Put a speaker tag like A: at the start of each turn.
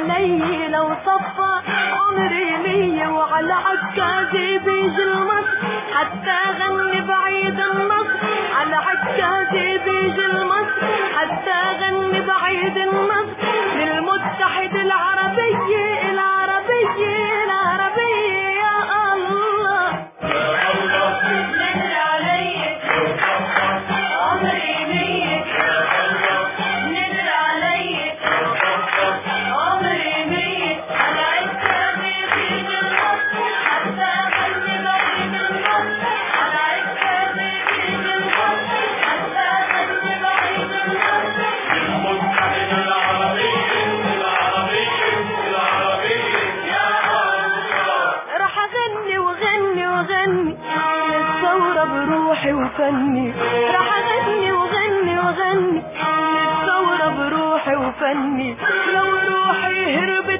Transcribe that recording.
A: علي لو صفى عمري لي وعلى عكازي بيجي المصر حتى غني بعيد النصر على عكازي بيجي المصر حتى غني بعيد النصر للمتحد العربي العربي العربي يا الله يا الله نزل علي عمري لي نزل علي عمري لي على عكازي بيجي المصر حتى غني بعيد النصر على عكازي بيجي المصر حتى غني بعيد النصر المتحد العربي العربي العربي يا الله راح اغني وغني وغني للثورة بروحي وفني راح اغني وغني وغني للثورة بروحي وفني لو روحي هربت